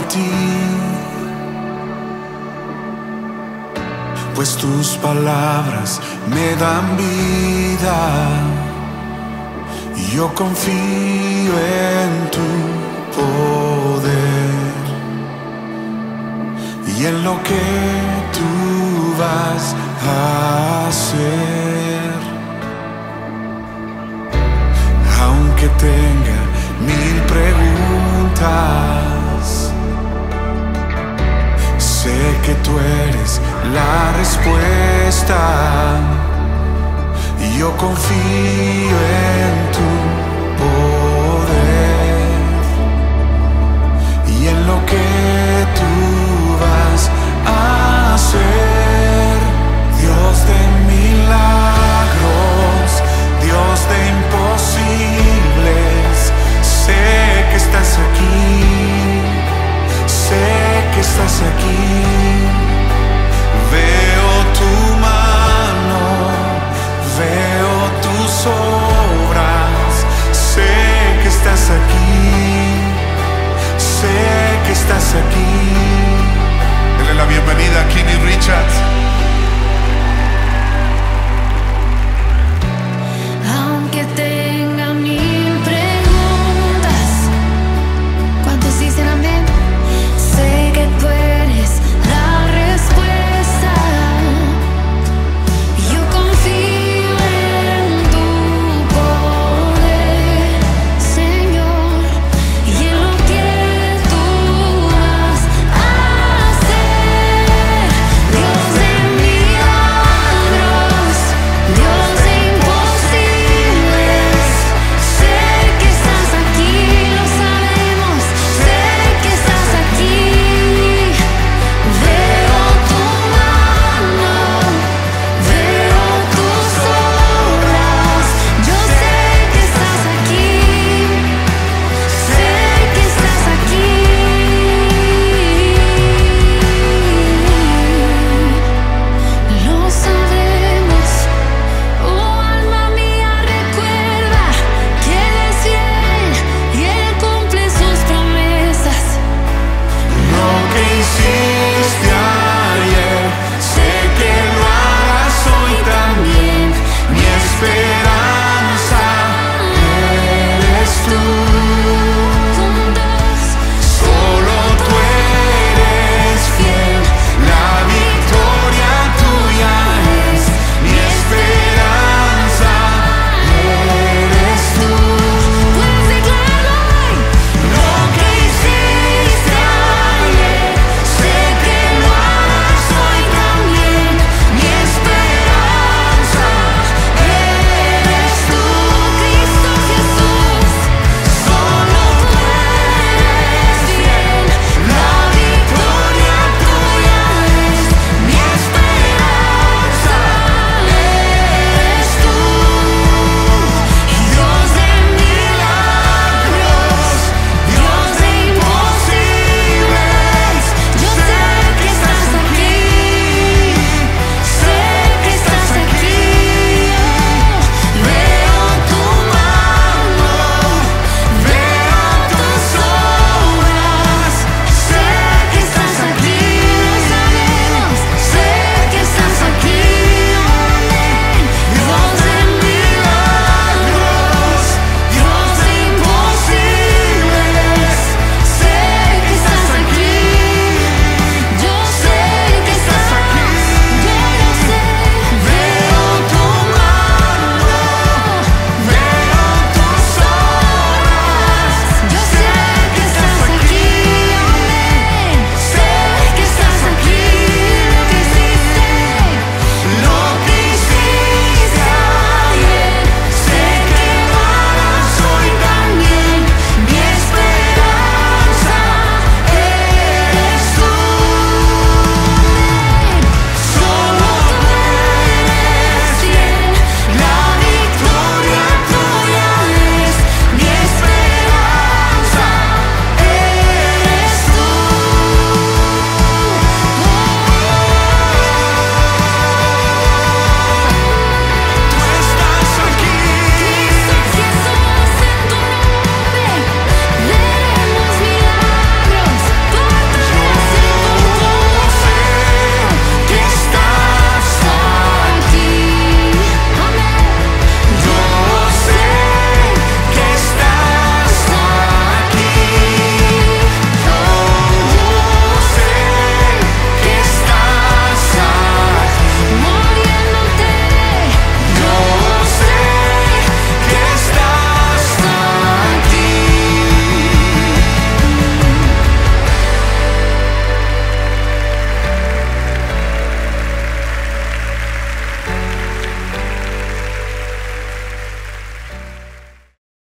ti, pues tus palabras me dan vida. Y yo confío en tu poder y en lo que tú vas a hacer. Aunque tenga 1000 preguntas, sé que tú eres la respuesta. Y yo confío en tu poder y en lo que tú vas a hacer. Dios de milagros, Dios de imposibles, sé que estás aquí, sé que estás aquí. Veo tu mano, veo tus obras, sé que estás aquí, sé que estás aquí. Dele la bienvenida a Kenny Richards.